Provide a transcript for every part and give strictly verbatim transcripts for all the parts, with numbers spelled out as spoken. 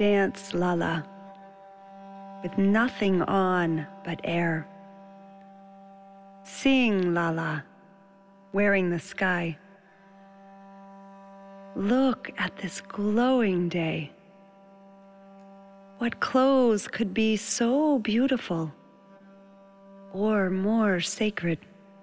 Dance, Lala, with nothing on but air. Sing, Lala, wearing the sky. Look at this glowing day. What clothes could be so beautiful or more sacred?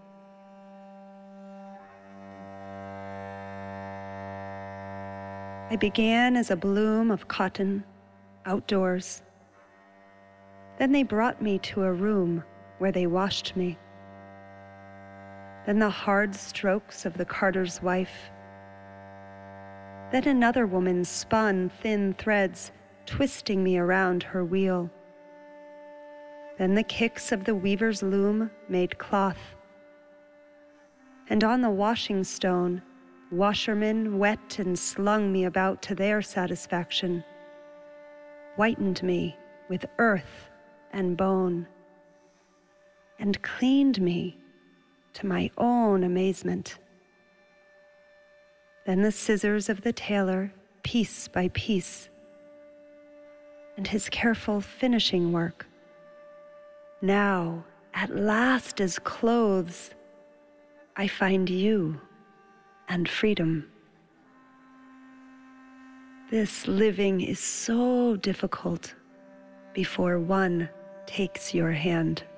I began as a bloom of cotton, outdoors. Then they brought me to a room where they washed me. Then the hard strokes of the carter's wife. Then another woman spun thin threads, twisting me around her wheel. Then the kicks of the weaver's loom made cloth. And on the washing stone, washermen wet and slung me about to their satisfaction, whitened me with earth and bone, and cleaned me to my own amazement. Then the scissors of the tailor, piece by piece, and his careful finishing work. Now, at last as clothes, I find you and freedom. This living is so difficult before one takes your hand.